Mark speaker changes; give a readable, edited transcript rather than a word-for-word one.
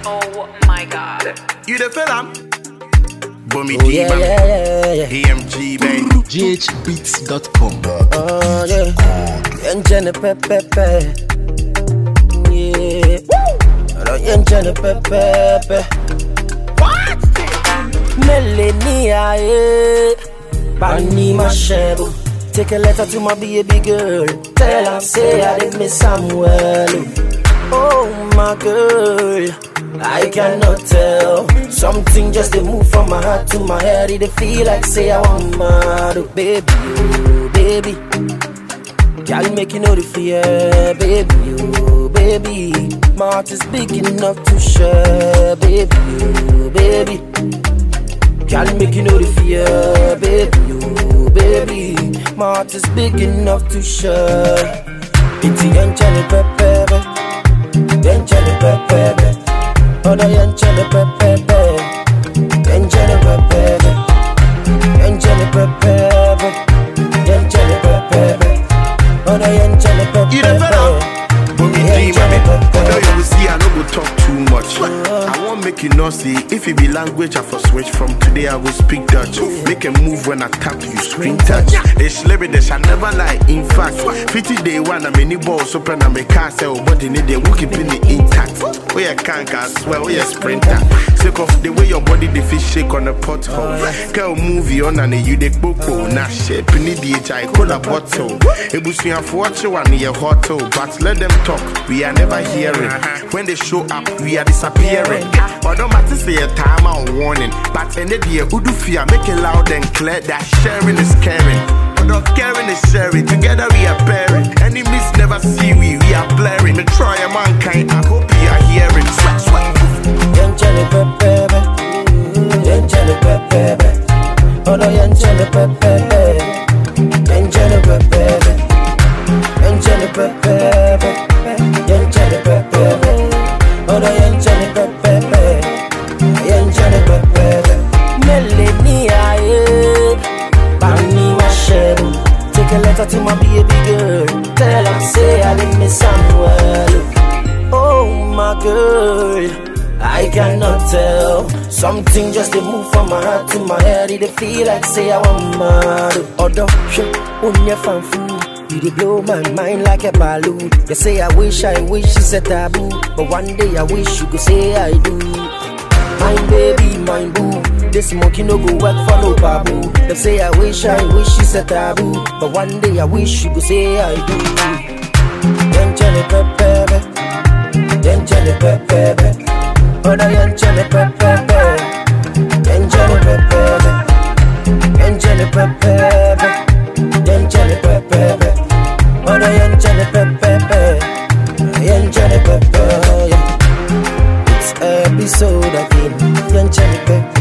Speaker 1: Oh my god.
Speaker 2: You the fella? Bummy
Speaker 3: Yeah,
Speaker 2: AMG baby.
Speaker 4: ghbeats.com.
Speaker 3: Oh yeah. Enjene pepepe. Yeah. Enjene pepepe.
Speaker 2: What?
Speaker 3: Melania, yeah. Bani Mashebo. Take a letter to my baby girl. Tell her, say I did miss Samuel. Oh my girl, I cannot tell. Something just they move from my heart to my head. It feel like say I want mad. Oh, baby, oh, baby. Girl, make you know the fear. Baby, oh, baby. My heart is big enough to share. Baby, oh, baby. Girl, make you know the fear. Baby, oh, baby. My heart is big enough to share. It's the Enjene pepepe. Enjene pepepe. Oh, the Enjene pepepe. Enjene pepepe. Enjene pepepe. Enjene pepepe. Oh, the Enjene pepepe.
Speaker 2: You the fella? Bummy although you will see I no go talk too much. I won't make you not see. If it be language I for switch from today I will speak Dutch. Make a move when I tap you screen touch. They slurry they shall never lie. In fact 50 day one I'm any balls open and make car sell but they need they will keep in the intact. Oh yeah can't swear oh yeah sprinter. Sick of the way your body the fish shake on a pothole. Girl movie on and you the popo. Nah shape need the HI cola bottle. It was me for watch you and your hotel. But let them talk, we are never hearing. When they show up, we are disappearing. Although matter say a time out warning, but in the day, who do fear make it loud and clear that sharing is caring. Although caring is sharing, together we are pairing. Enemies never see we are blaring. The try of mankind, I hope you are hearing. Swat, swat.
Speaker 3: Enjene pepepe. Enjene pepepe. Oh no, Enjene pepepe. Enjene pepepe. Enjene pepepe. Enjene pepepe. Oh no, Enjene pepepe. Enjene pepepe. Melania, yeah. Bani Mashebo. Take a letter to my baby girl. Tell her say I did miss Samuel. Oh my girl, I cannot tell. Something just they move from my heart to my head. It feel like say I want mad. Although shit on your fan food. You dey blow my mind like a balloon. You say I wish it's a taboo. But one day I wish you could say I do. My baby, my boo. This monkey no go work for no babu. They say I wish it's a taboo. But one day I wish you could say I do. Enjene pepepe. Enjene pepepe. Oh, the Enjene pepepe. Enjene pepepe. Enjene pepepe. Enjene pepepe. Oh, the Enjene pepepe. Enjene pepepe. It's episode again. Enjene pepepe.